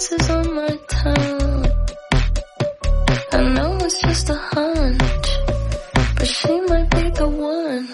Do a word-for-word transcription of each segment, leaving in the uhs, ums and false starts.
kisses on my tongue. I know it's just a hunch, but she might be the one.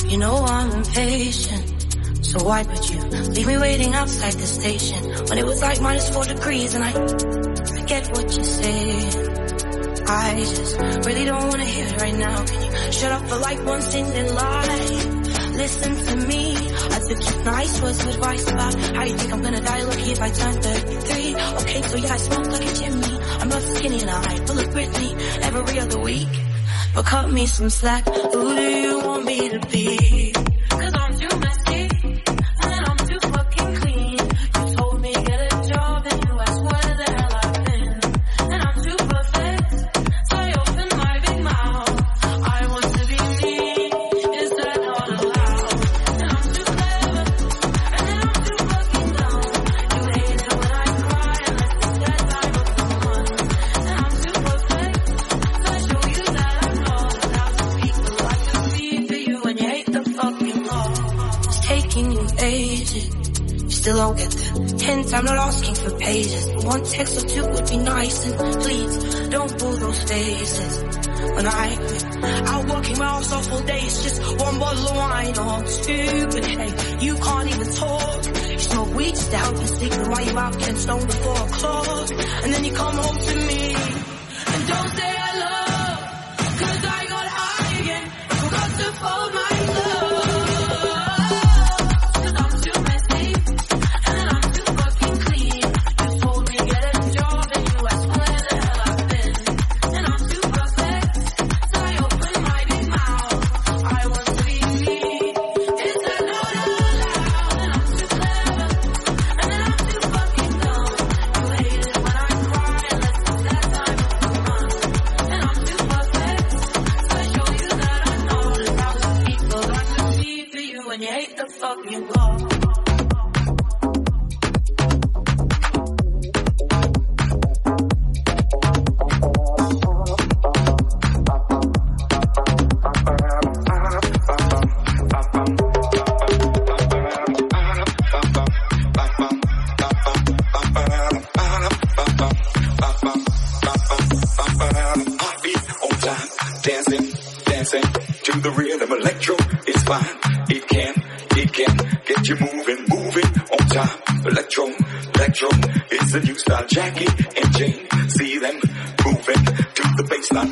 You know I'm impatient, so why would you leave me waiting outside the station when it was like minus four degrees and I forget what you said. I just really don't wanna hear it right now. Can you shut up for like one single lie? Listen to me, I took your nice words of advice about how you think I'm gonna die lucky if I turn thirty-three. Okay, so yeah, I smoke like a chimney, I'm not skinny and I full of Britney every other week. But cut me some slack, who do you want me to be? Cause I'm too messy, and I'm too fucking clean. You told me get a job and you asked where the hell I've been. And I'm too perfect, so I open my big mouth. I want to be me, is that not allowed? And I'm too clever, and then I'm too fucking dumb. You hate it when I cry unless it's that time of the month. And I'm too perfect, so I show you that I'm not allowed to speak the life to be for you and you hate the fucking law. It's taking you ages, you still don't get the hint. I'm not asking for pages, but one text or two would be nice. And please, don't pull those faces when I out working my ass off all day. It's just one bottle of wine or two, but hey, you can't even talk. You smoke weed just to help you sleep, and while you out getting stoned at four o'clock, and then you come home to me and don't say hello, cause I got high again, forgot to fold my clothes. Cause I'm too messy, and then I'm too fucking clean. You told me get a job and you asked where the hell I've been. And I'm too perfect, so I open my big mouth. I want to be me, is that not allowed? And I'm too clever, and then I'm too fucking dumb. You hate it when I cry unless it's that time of the month. And I'm too perfect, so I show you that I'm not allowed to people like to see for you and you hate the fucking law. Dancing, dancing to the rhythm. Electro is fine. It can, it can get you moving, moving on time. Electro, electro is the new style. Jackie and Jane, see them moving to the bassline.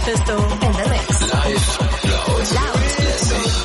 Mephisto in the mix. Live, laut, Loud. lässig.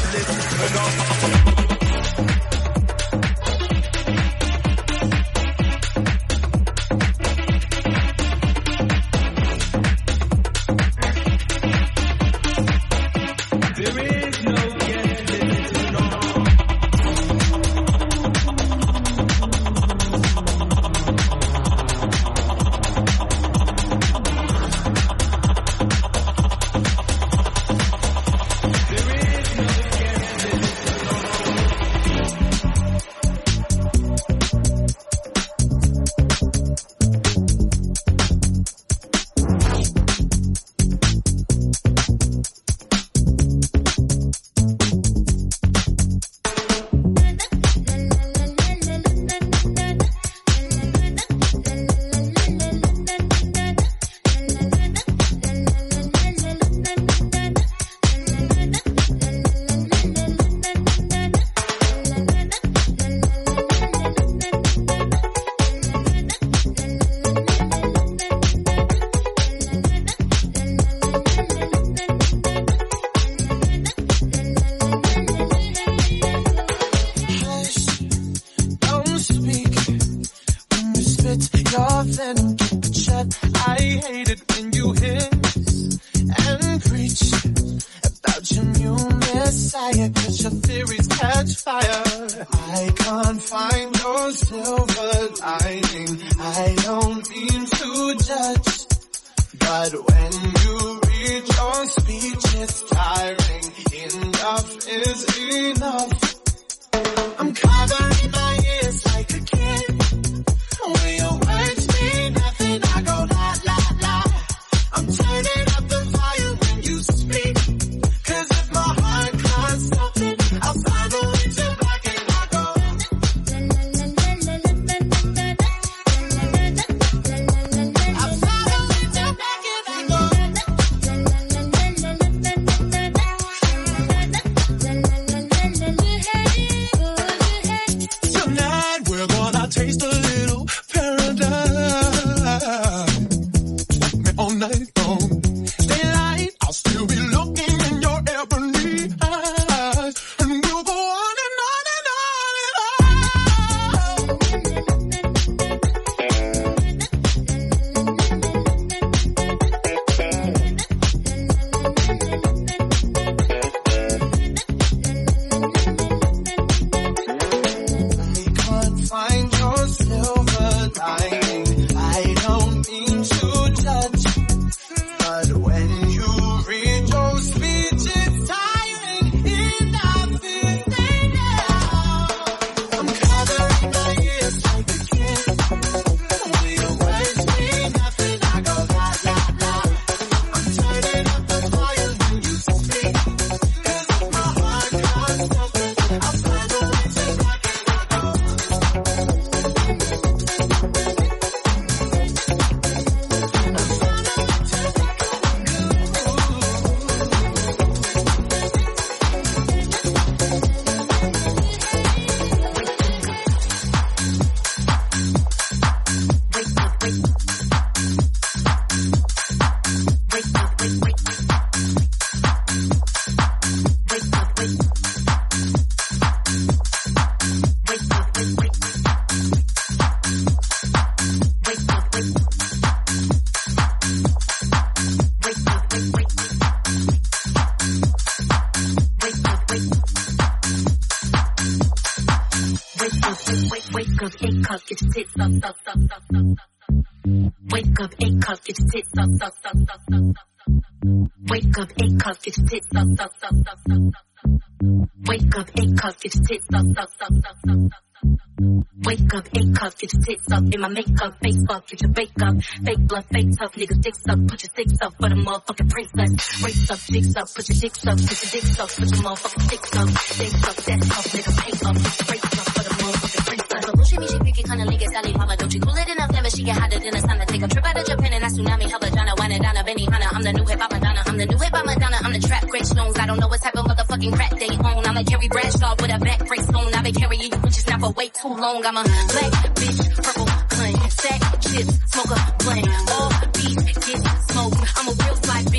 In my makeup, face fuck, get your bake up. Fake blood, fake tough, niggas dicks up. Put your sticks up for the motherfucking princess. Race up, dicks up, put your dicks up, put your dicks up, put your motherfucking sticks up. Dicks up, that's tough, nigga, pay up. Race up for the motherfucking princess. But bullshit me, she freaky, kinda link it, Sally Mama. Don't you cool it enough, never she get hotter than a sauna. Take a trip out of Japan and I tsunami, hella Jana, wine it down a Benny Hanna. I'm the new hip hop Madonna, I'm the new hip hop Madonna. I'm the trap, great stones. I don't know what type of motherfucking crap they own. I'm a Carrie Bradshaw with a back break stone. I've been carrying you bitches now for way too long. I'm a black bitch, purple cunt, sack chips, smoke a blunt, all beef, get smoked. I'm a real fly bitch.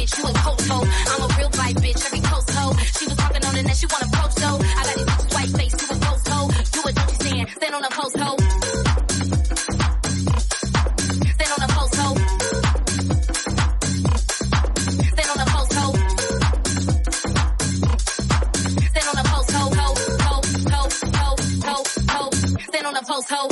bitch, you a coast hoe. I'm a real white bitch, every coast hoe. She was talking on the net, she wanna post though. I got these bitches white face, you a ghost hoe. Do it, don't you stand, stand on the post hoe. Stand on the post hoe. Stand on the post hoe. Stand on the post hoe, ho, ho, ho, ho, ho, ho. Stand on the post hoe.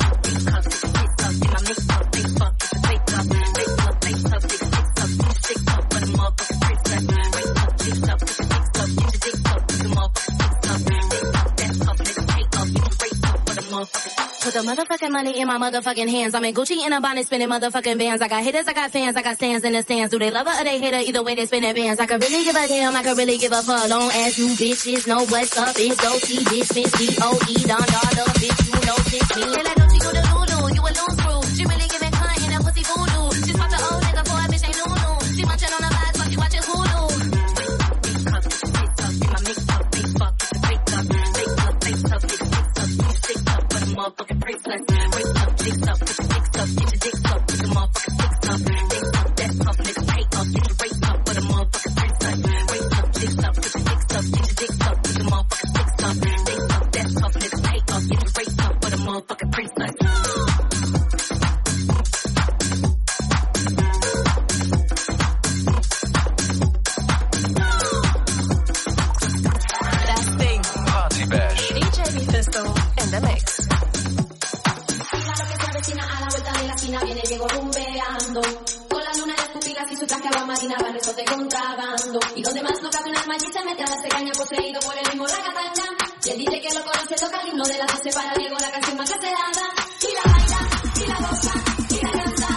Put the motherfucking money in my motherfucking hands. I'm in Gucci in a bonnet spinning motherfucking bands. I got haters, I got fans, I got stands in the stands. Do they love her or they hate her? Either way they spinning bands. I could really give a damn, I could really give a fuck. Long as you bitches know what's up. It's O T, bitch, Miss D O E, Don Dollar, bitch, you know it's me. Hey, let Gucci go to Lulu, you a loose screw. She really giving cunt in that pussy voodoo. She swap the old nigga for a bitch ain't Lulu. She munching on the vibes while she watching Hulu. Big cup, big cup, in my mix up, big fuck, big up, big up, big up, big up, big up, for the motherfucking princess. Dicks up, put your dicks up, get your dicks up, put your motherfucking dicks up. Dicks up, that's up, nigga, pay up, get your race up, put a motherfucking princess. Race up, dicks up, put your dicks up, get your dicks up, put your motherfucking dicks up. Dicks up, that's up, nigga, pay up, get your race up, put a motherfucking princess. That thing. Party Bash. D J Mephisto in the mix. Viene Diego rumbeando, con la luna de pupilas y su traje agua marina, barrios de contrabando. Y donde más no cabe un alma allí se mete a darse caña, poseído por el mismo ragataña. Y él dice que lo conoce, toca el himno de las doce para Diego, la canción más cacerada. Y la baila, y la goza, y la canta.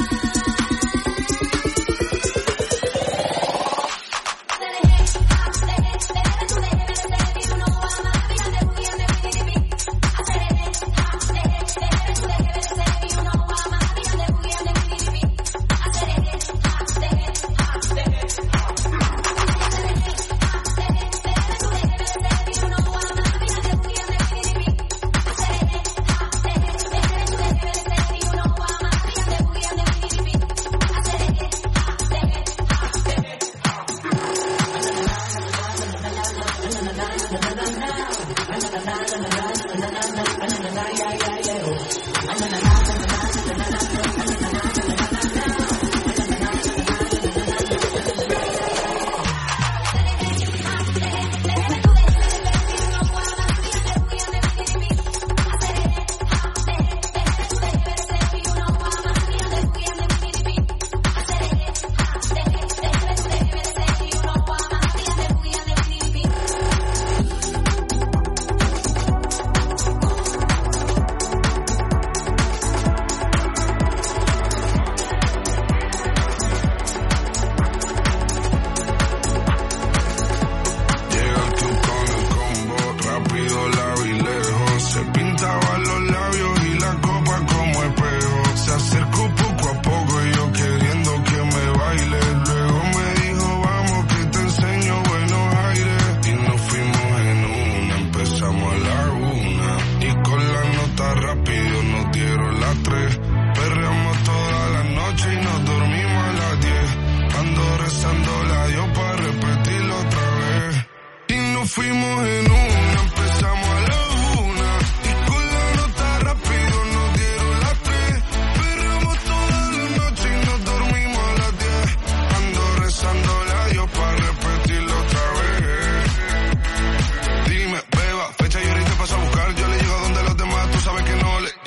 Fuimos en una, empezamos a la una, y con la nota rápido nos dieron las tres. Perreamos toda la noche y nos dormimos a las diez. Ando rezándola yo para repetirlo otra vez. Dime, beba, fecha y ahorita paso a buscar. Yo le llego donde los demás, tú sabes que no le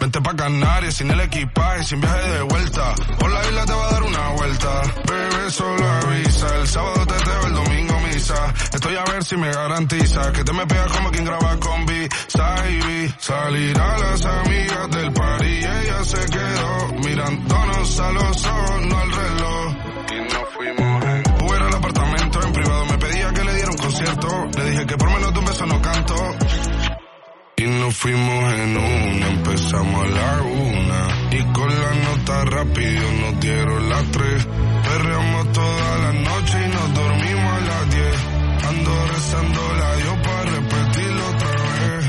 Vente pa' Canarias sin el equipaje, sin viaje de vuelta. Por la isla te va a dar una vuelta. Bebé, solo avisa. El sábado teteo, el domingo misa. Estoy a ver si me garantiza que te me pegas como quien graba con B. Saibi, salir a las amigas del party y ella se quedó mirándonos a los ojos, no al reloj. Y nos fuimos en Uber al apartamento, en privado me pedía que le diera un concierto. Le dije que por menos de un beso no canto. Y nos fuimos en una, empezamos a la una. Y con la nota rápido nos dieron las tres. Perreamos toda la noche y nos dormimos a las diez. Ando rezándola yo para repetirlo otra vez.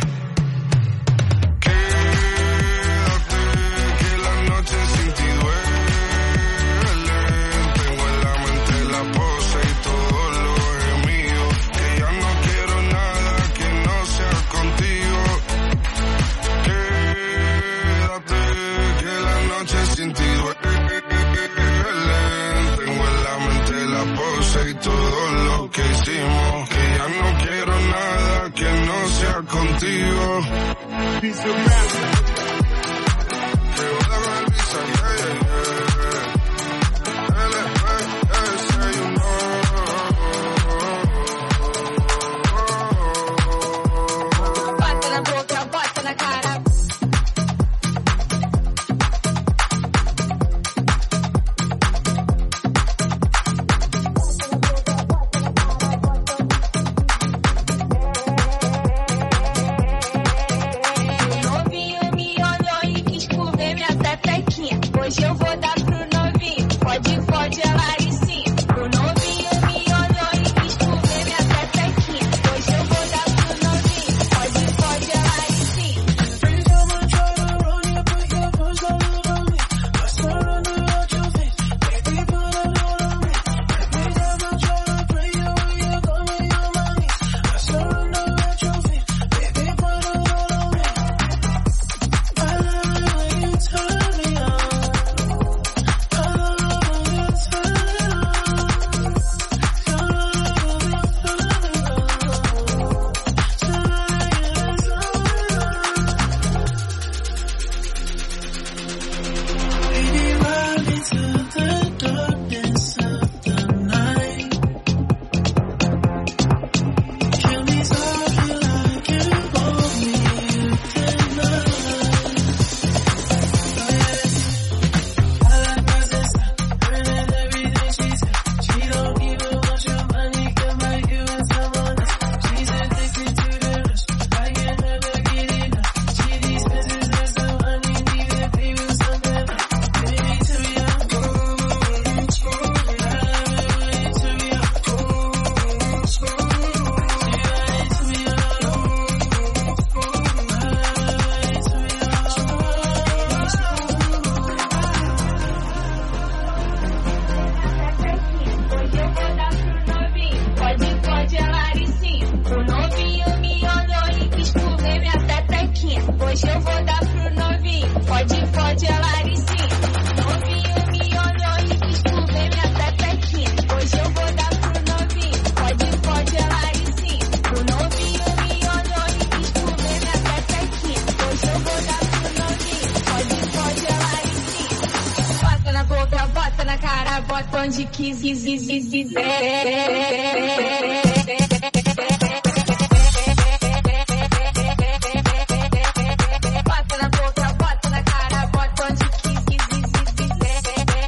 Quédate, que la noche sin ti duele. Tengo en la mente la pose y todo lo gemido. Que ya no quiero nada que no sea contigo. Quédate, que la noche sin ti duele. Tengo en la mente la pose y todo lo que hicimos. Que ya no quiero nada que no sea contigo. Bota na boca, bota na cara. Novinho me olhou e quis comer minha pepequinha. Hoje eu vou dar pro novinho. Pode, pode, ela e sim. O novinho me olhou e quis comer minha pepequinha. Hoje eu vou dar pro novinho. Pode, pode, ela e sim. Pode, pode, ela e sim. O novinho me olhou e quis comer minha pepequinha. Hoje eu vou dar pro novinho. Pode, pode, ela e sim. O novinho me olhou e quis comer minha pepequinha. Hoje eu vou dar pro novinho. Pode, pode, ela e sim. O novinho me olhou e quis comer minha pepequinha. Hoje eu vou dar pro novinho. Pode, pode, ela e sim. Bota na boca, bota na cara, bota onde quis, quis, quis, quis, quiser. Bota na boca, bota na cara, bota onde quis, quis, quis, quiser.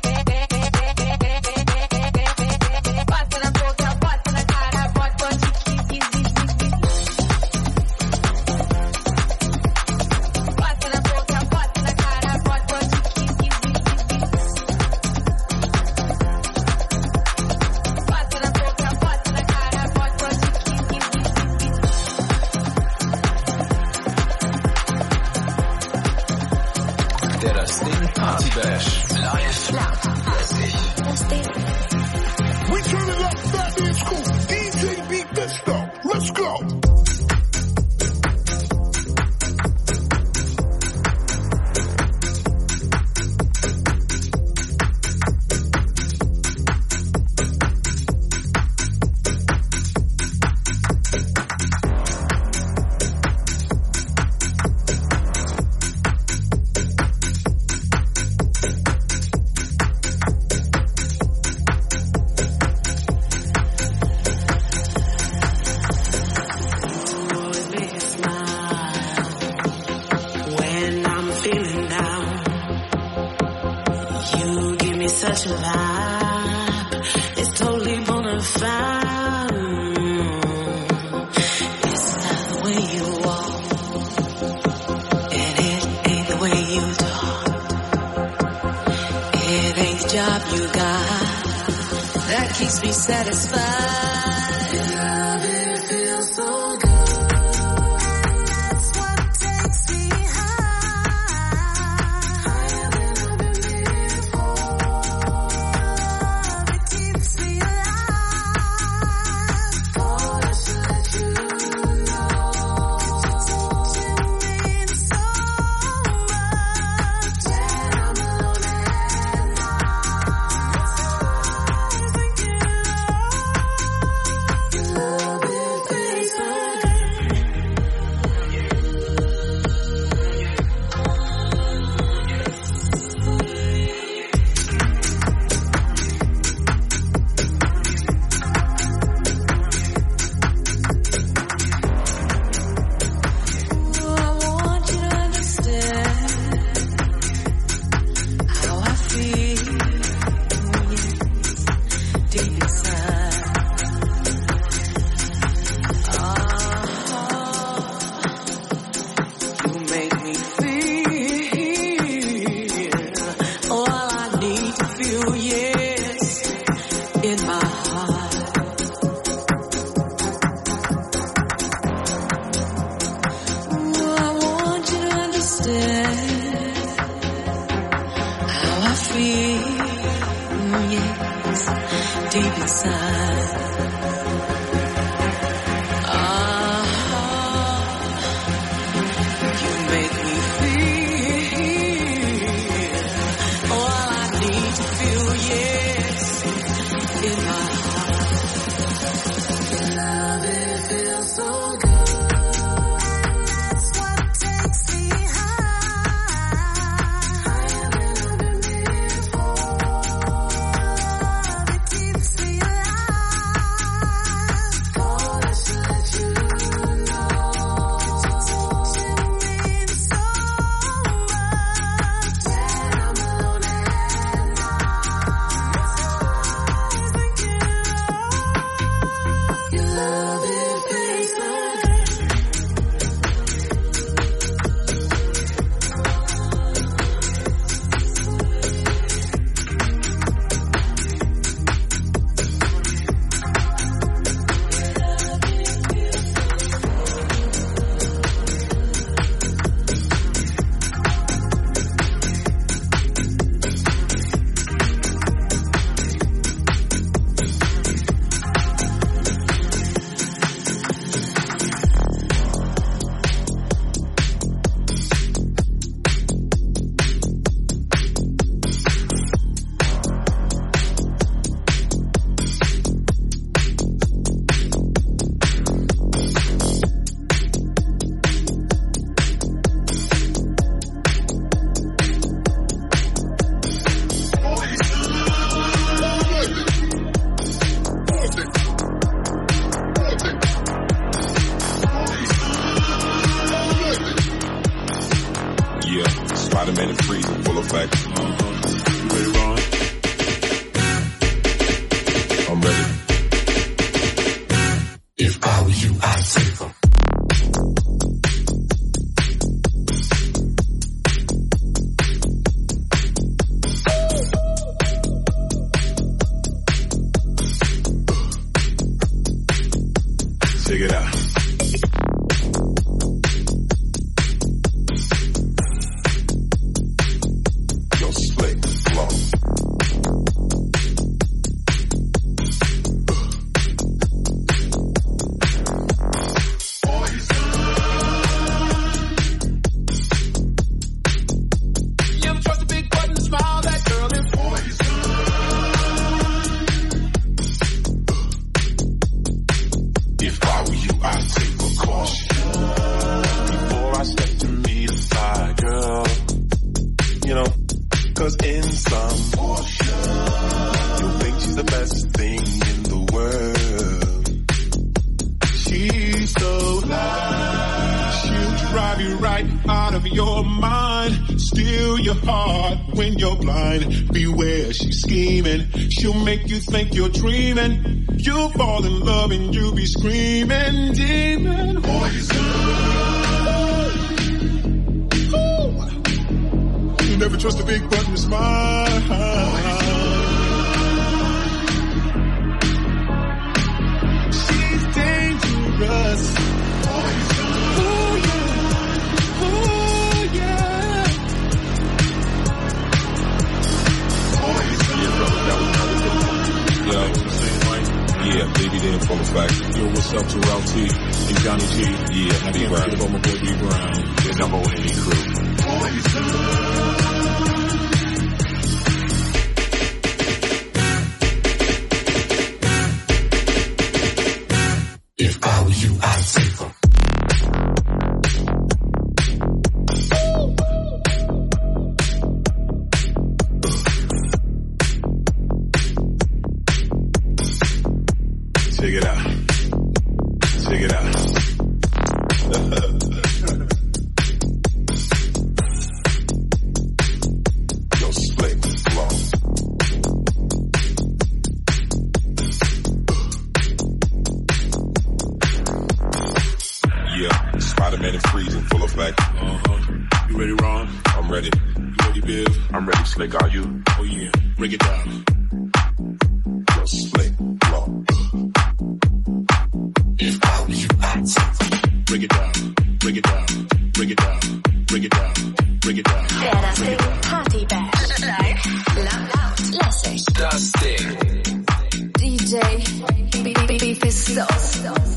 Bota na boca, bota na cara, bota onde quis, quis, quis, quiser. Bota na boca, bota na cara, bota onde quis, quis, quis, quiser. Bota na boca, bota na cara, bota onde quis, quis, quis, quiser. Der Das Ding Party Bash. Live. Das Ding. We turn it up, back in school. D J beat this stuff. Let's go. such a vibe. It's totally bona fide. It's not the way you walk, and it ain't the way you talk. It ain't the job you got that keeps me satisfied. Love, it feels so good. Yo, slick. mind, steal your heart when you're blind. Beware, she's scheming. She'll make you think you're dreaming. You'll fall in love and you'll be screaming, demon poison. Ooh. You never trust a big button smile. She's dangerous. Ooh, yeah. Ooh, yeah. Yeah, brother, that was another good one. You know what I'm saying, Mike? Yeah, baby, they in full effect. Yo, what's up to Ralph T and Johnny G? Yeah, I can't forget about my boy D Brown. They're number one in the crew. If I were you, I'd take them. Check it out. Check it out. Yo, slick, flow. Yeah, Spider-Man and Freeze in full effect. Uh-huh. You ready, Ron? I'm ready. You ready, Biv? I'm ready, Slick. Are you? Oh, yeah. Break it down. Yo, slick, flow. If I were you, I'd take them. Break it down. Break it down. Break it down. Break it down. Break it down. Era Sing Party Bash. Live, loud, lässig. Dustin. D J Bifistos.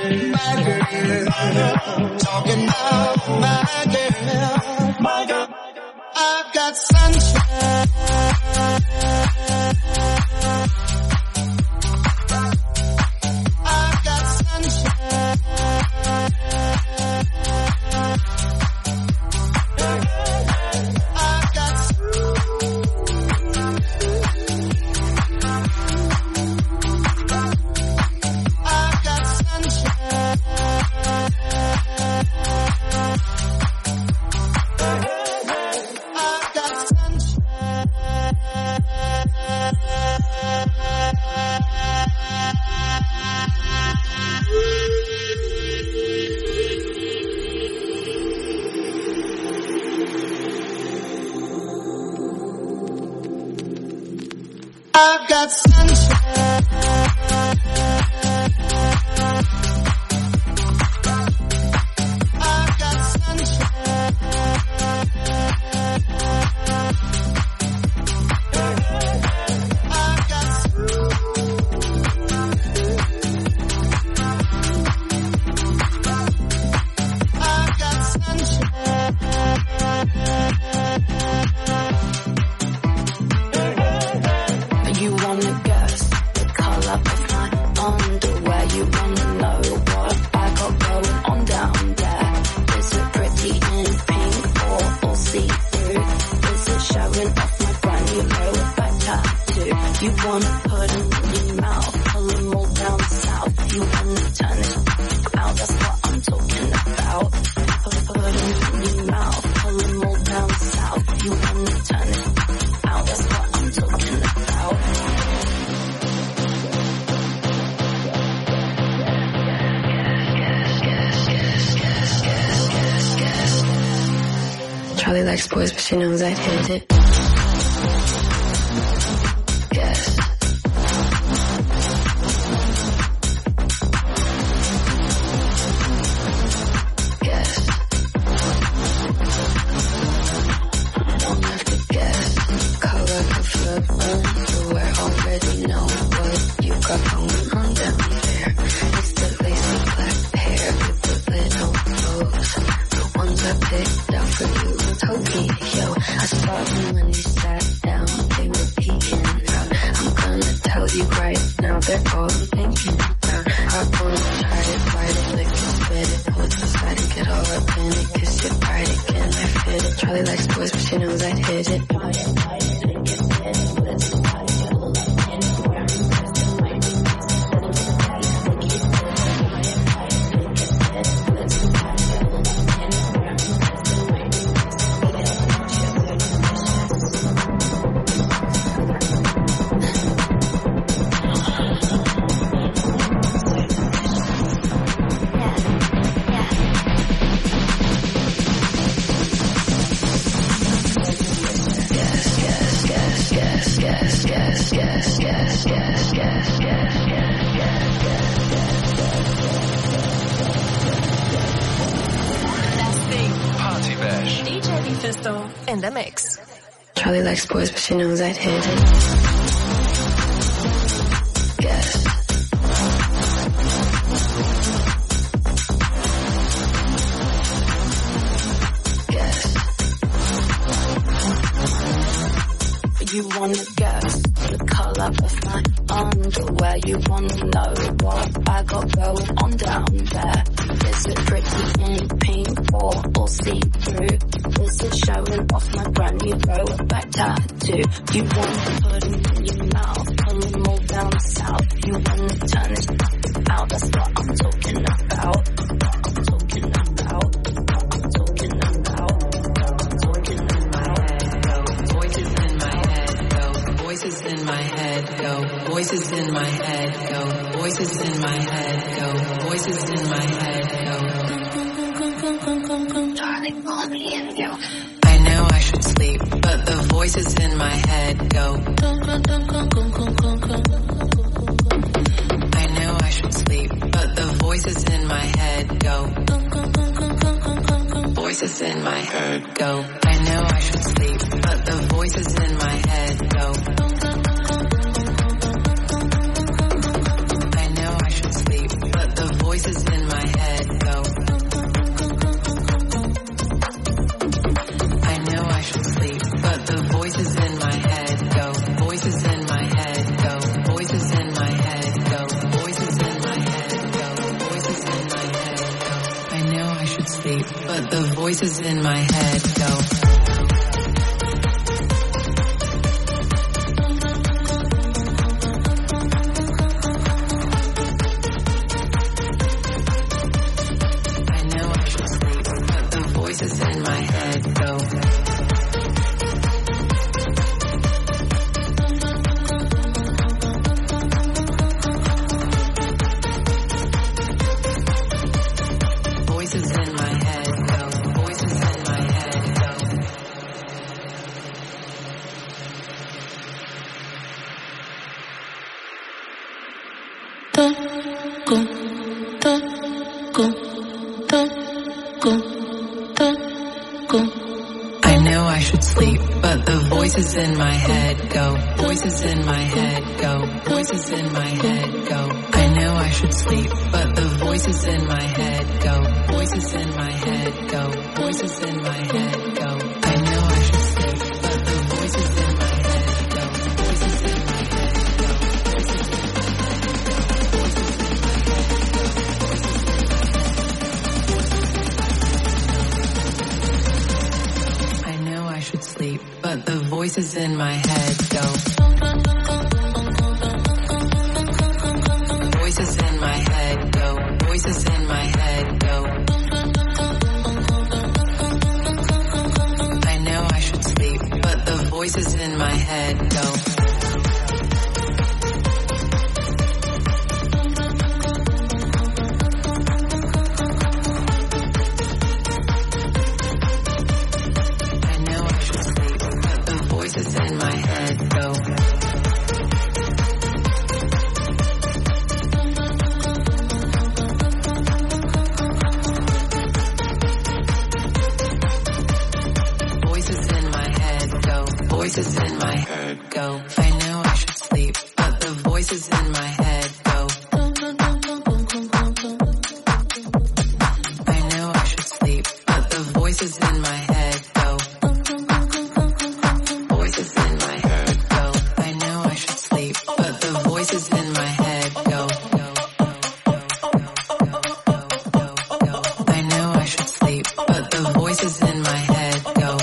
my girl. Talking about my girl, my girl. I've got sunshine. I've got sunshine. I've got I've got sunshine. I've got sunshine. I've got sunshine. I've got sunshine. I've got I've got sunshine. You wanna guess the color of my underwear? You wanna know what I got going on down there? Is it pretty in pink or all see-through? Is it showing off my brand new lower back tattoo? You wanna put it in your mouth, pull them all down south. You wanna turn it out, that's what I'm talking about. Put it in your mouth, pull them all down south. You wanna turn it out, that's what I'm talking about. Charlie likes boys, but she knows I'd hit it. Guess. Guess. Don't have to guess. Color of your underwear, already know what you got going on down there. It's the lacy black hair with the little bows. The ones I picked out for you in Tokyo. I saw them when you sat down, they were peeking out. I'm gonna tell you right now, they're all thinking about. I wanna try it, ride it, lick it, spit it, hold it aside and get all up in it, kiss it, right again, I fit it. Charlie likes boys, but she knows I'd hit it. In the mix. Charlie likes boys, but she knows I'd hit it. Guess. Guess. You wanna guess the color of my underwear? You wanna know what I got going on down there? Is it pretty in pink or all see-through? Is it showing off my brand new lower back tattoo? You wanna put them in your mouth, pull them all down south. You wanna turn it out, that's what I'm talking about. I'm talking about. I'm talking about. I'm talking about. Voices in my head go, voices in my head go, voices in my head go, voices in my head go, voices in my head go. Darling, call me in you. I know I should sleep, but the voices in my head go. I know I should sleep, but the voices in my head go. Voices in my head go. I know I should sleep, but the voices in my head go. I know I should sleep, but the voices in voices in my head go. Voices in my head go, voices in my head go, voices in my head go. I know I should sleep, but the voices in my head go, voices in my head go, voices in my head go. I know I should sleep, but the voices in my head go, voices in my head go, voices in my head go. I know I should sleep, but the voices in my head go. Voices in my head go. Voices in my head go. I know I should sleep, but the voices in my head go. Voices in my head go. I know I should sleep, but the voices in my head go. I know I should sleep, but the voices in my head go. Voices in my head go. I know I should sleep, but the voices in my head go. I know I should sleep, but the voices in my head go.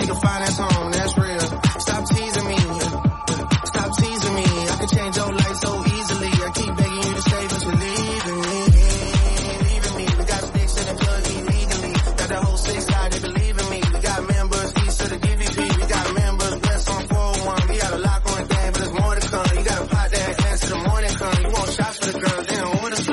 need a finance home, that's real. Stop teasing me, stop teasing me. I can change your life so easily. I keep begging you to stay, but you're leaving me, leaving me. We got sticks in the plug illegally. Got that whole six side, they believe in me. We got members east of the D V P. We got members west on four oh one. We got a lock on thing, but there's more to come. You gotta pot that ass to the morning come. You want shots for the girls, then order some.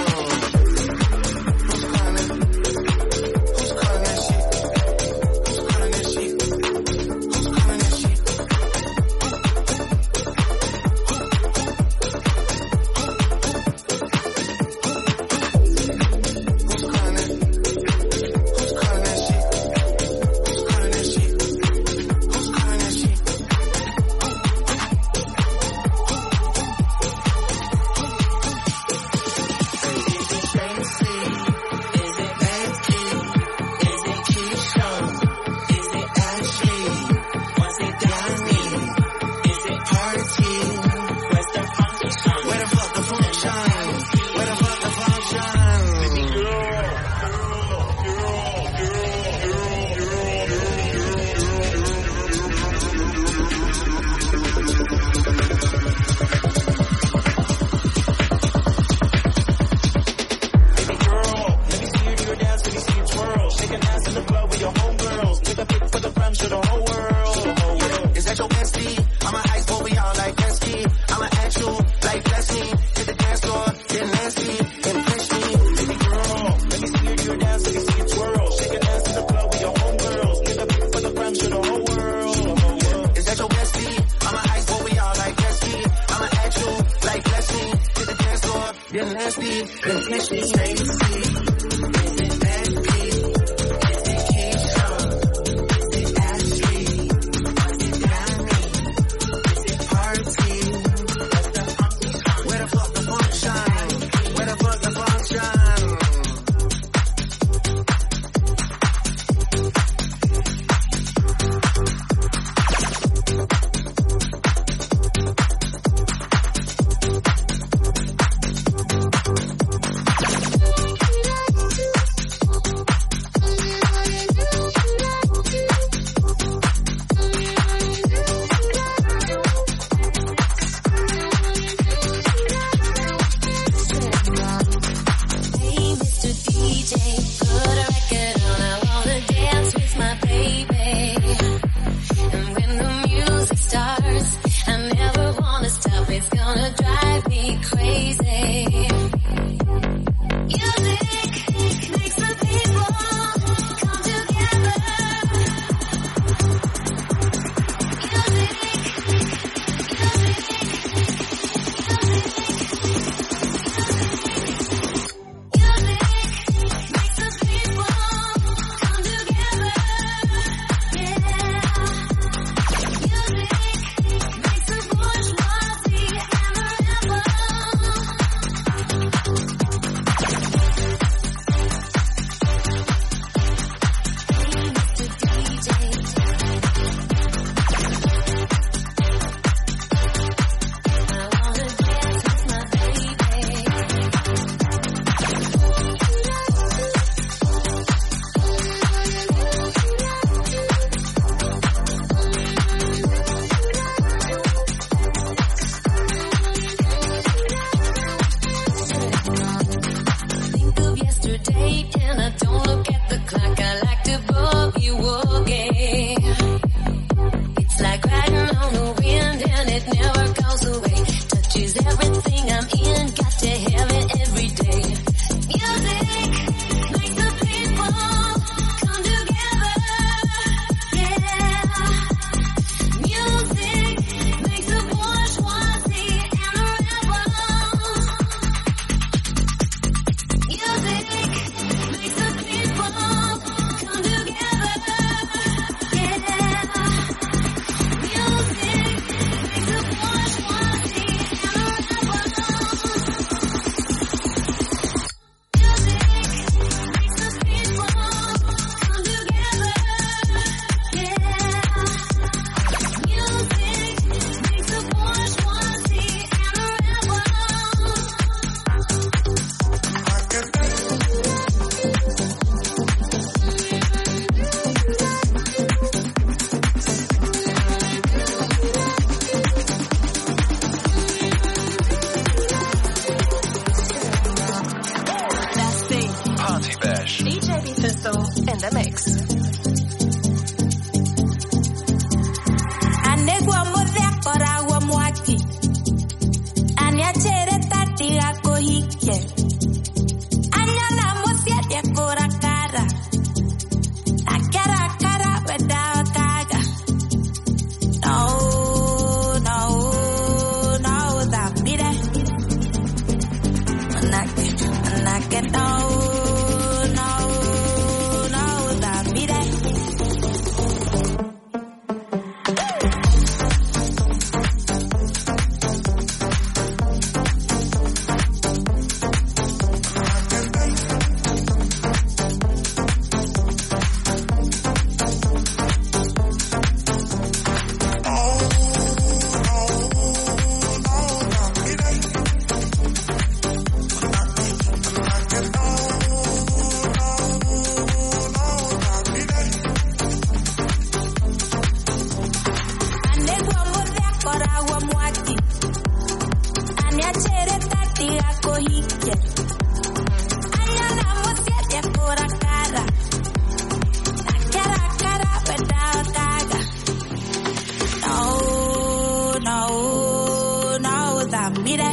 cogiste. Añoramos siete por a cara. La cara a cara, verdad o caga. No, no, no, da mire.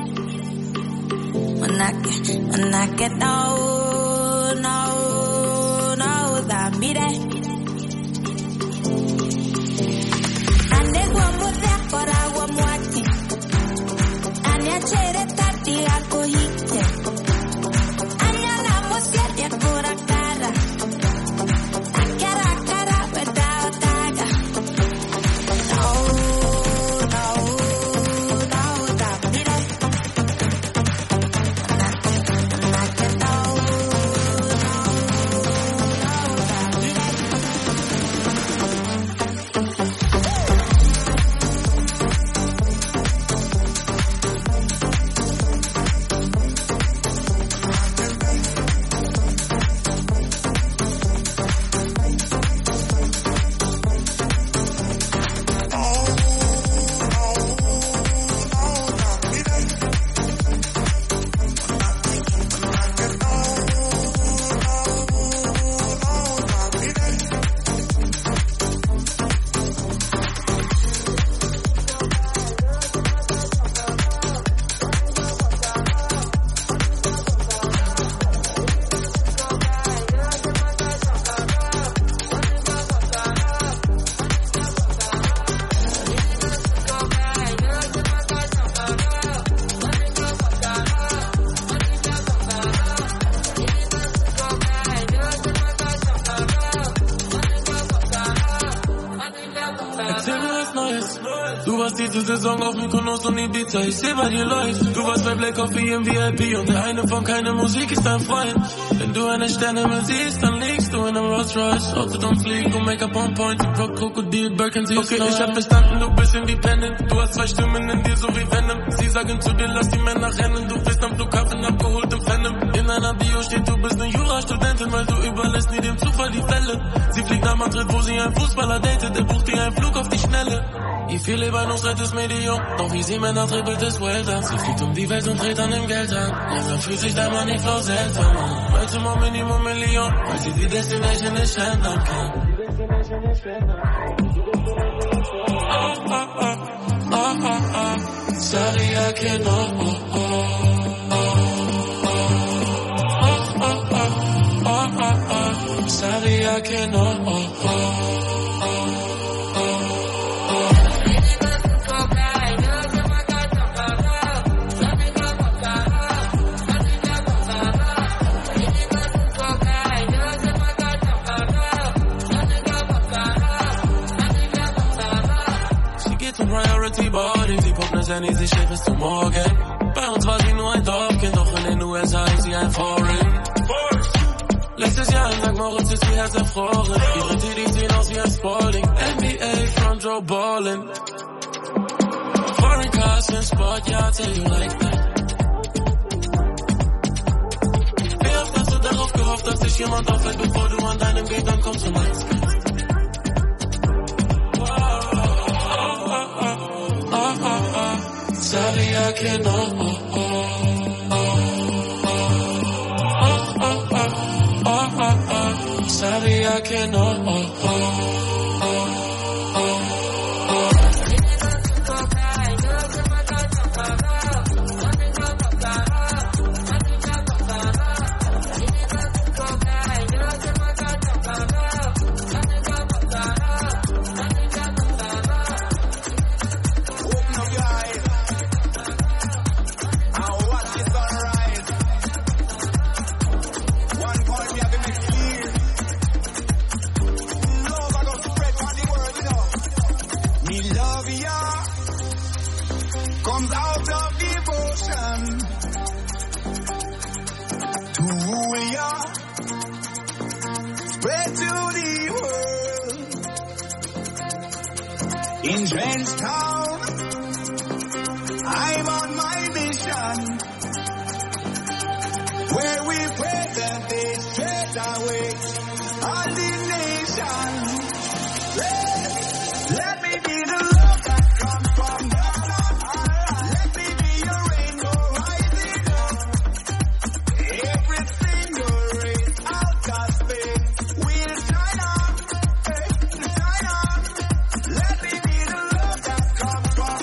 Manake, manake, no, no, no, da mire. Ande guapo de por agua muerte. Ande chere tati a cogiste. Añoramos siete por a cara. La cara a cara, verdad o caga. No, no, no, da mire. Manake, no, no, no, da mire. Erzähl mir was Neues. Du warst diese Saison auf Mykonos und Ibiza. Ich seh bei dir läuft. Du warst bei Black Coffee im V I P und der eine von keine Musik ist dein Freund. Wenn du eine Sterne siehst, dann liegst du in einem Rolls Royce. Outfit und Flieg und Make-up on point. Rock, Krokodil, Birkin, sie okay, ich hab verstanden, du bist independent. Du hast zwei Stimmen in dir, so wie Venom. Sie sagen zu dir, lass die Männer rennen. Du bist am Flughafen abgeholt im Phantom. In einer Bio steht, du bist eine Jurastudentin, weil du überlässt nie dem Zufall die Fälle. Sie fliegt nach Madrid, wo sie einen Fußballer datet. Er bucht dir einen Flug auf die Schnelle. Wie viele bei uns rettet Medium, doch wie sie Männer trippelt es Welter. Sie fliegt um die Welt und dreht an dem Geld an. Langsam fühlt sich der Money Flow seltsam an. Heute mal Minimum Million, weil sie die Destination nicht ändern kann. Oh, oh, oh, oh, oh, oh. Sorry, I can't, oh, oh, oh, oh, oh, oh, oh, oh, oh. Sorry, I can't, oh, oh, oh. Priority Boarding, sie guckt nach Jenny, sie schläft bis zum Morgen. Bei uns war sie nur ein Dorfkind, doch in den U S A ist sie ein Foreign. Letztes Jahr in Sankt Moritz ist ihr Herz erfroren. Ihre Titties sehen aus wie ein Spalding. N B A Front Row Ballin'. Foreign cars in Sport, ja, tell you like that. Wie oft hast du darauf gehofft, dass dich jemand auffällt, bevor du an deinem Gate ankommst und meinst? Sorry, I can't, oh, oh, oh, oh, oh, oh, oh, oh, oh. Sorry, I can't, oh, oh, oh, oh, oh. Comes out of devotion to rule ya, spread to the world. In Trenchtown, I'm on my mission, where we present it straight away on the nation.